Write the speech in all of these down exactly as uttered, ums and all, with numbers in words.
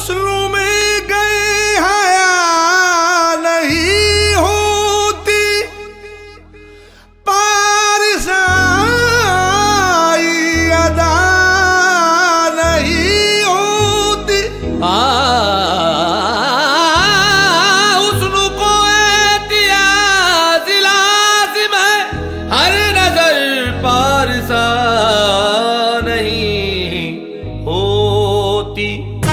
हुस्न में गए हया नहीं होती, पारसाई अदा नहीं होती। आ हुस्न को एहतियाज लाज़िम है, हर नजर पारसा नहीं होती।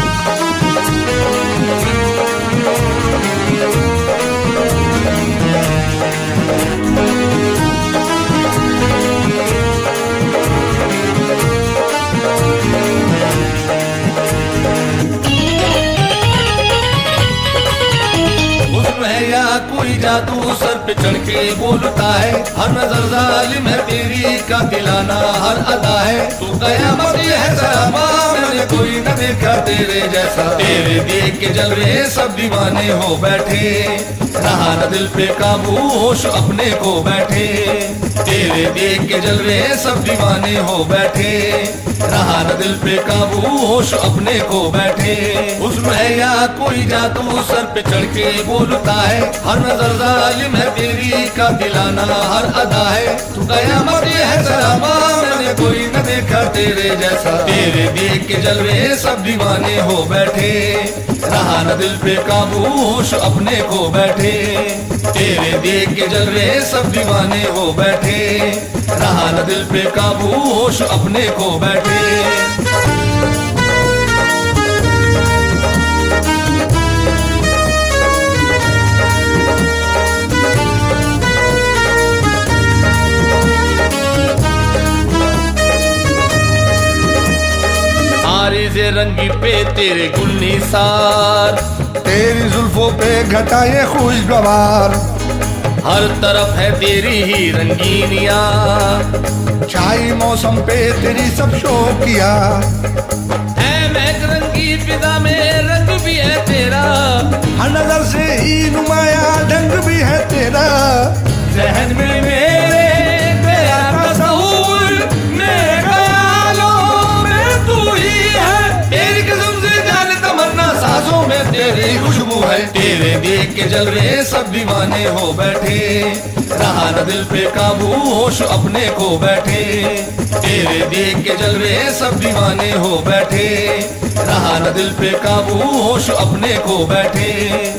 कोई जादू सर पे चढ़ के बोलता है, हर नजर जालिम है तेरी का दिलाना हर अदा है। तू कयामत है सराबा, मैंने कोई न देखा तेरे जैसा। तेरे देख के जलवे सब दीवाने हो बैठे, रहा न दिल पे काबू होश अपने को बैठे। तेरे देख के जलवे सब दीवाने हो बैठे, रहा न दिल पे काबू होश अपने को बैठे। उसमें है या कोई जादू सर पे चढ़ के बोलता है, हर नजर जालिम है तेरी का दिलाना हर अदा है। तू कयामत है सराबा, मैंने कोई न देखा तेरे जैसा। तेरे देख के जलवे सब दीवाने हो बैठे, रहा न दिल पे काबू होश अपने को बैठे। तेरे देख के जलवे सब दीवाने हो बैठे, रहा न दिल पे काबू होश अपने को बैठे। आरिज़े रंगी पे तेरे गुल निसार, तेरी जुल्फों पे घटाए खुशगवार। हर तरफ है तेरी ही रंगीनिया, छाई मौसम पे तेरी सब शौकिया। है महक रंगी फिजा में रंग भी है तेरा, हर नजर से ही नुमाया ढंग भी है तेरा। जहन में मेरे तेरा तस्वुर, मेरे ख्यालों में तू ही है। तेरी कसम से जान तमन्ना सांसों में तेरी खुशबू है। तेरे देख के जलवे सब दीवाने हो बैठे, रहा न दिल पे काबू होश अपने को बैठे। तेरे देख के जलवे सब दीवाने हो बैठे, रहा न दिल पे काबू होश अपने को बैठे।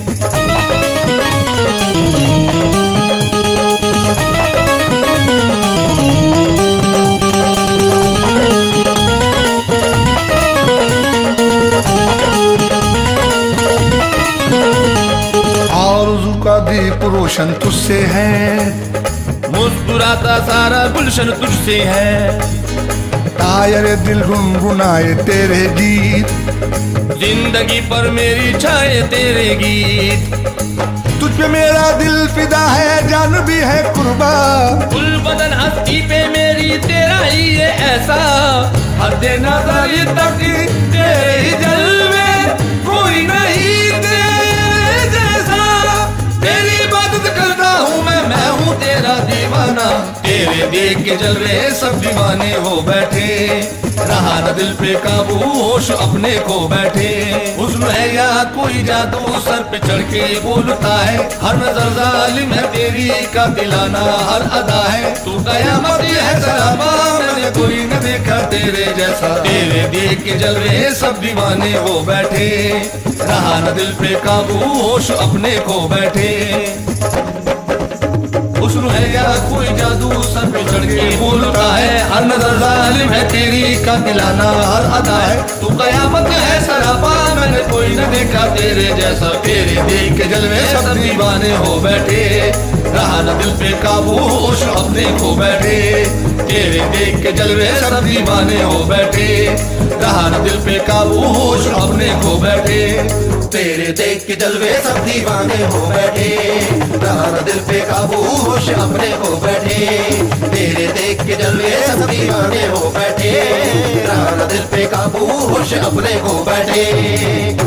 दीप रोशन तुझसे है, मुस्कुराता सारा गुलशन तुझसे है। तायर दिल गुनगुनाए तेरे गीत, जिंदगी पर मेरी छाए तेरे गीत। तुझ पे मेरा दिल फिदा है, जान भी है कुर्बा। गुल बदन हस्ती पे मेरी तेरा ही है ऐसा। हद नजर तक तेरे ही जलवे, कोई नहीं तेरे जैसा। तेरी इबादत करता हूँ मैं, मैं हूँ तेरा दीवाना। तेरे देख के जलवे सब दीवाने हो बैठे, रहा न दिल पे काबू होश अपने को बैठे। उसमें है या कोई जादू सर पे चढ़ के बोलता है, हर नजर जालिम है तेरी का दिलाना हर अदा है। तू कयामत है सराबा, मैंने कोई न देखा तेरे जैसा। तेरे देख के जलवे सब दीवाने हो बैठे, रहा न दिल पे काबू होश अपने को बैठे। हुस्न है या कोई जादू सर पे चढ़ के बोलता है, हर नजर जालिम है तेरी का दिलाना हर अदा है। तू कयामत है सराबा, मैंने कोई न देखा तेरे जैसा। तेरे देख के जलवे सब दीवाने हो बैठे, रहा न दिल पे काबू होश अपने को बैठे। तेरे देख के जलवे सब दीवाने हो बैठे, रहा न दिल पे काबू होश अपने को बैठे। तेरे देख के जलवे सब दीवाने हो बैठे, रहा न दिल पे काबू होश अपने को बैठे। तेरे देख के जलवे सब दीवाने हो बैठे, रहा न दिल पे काबू होश अपने को बैठे।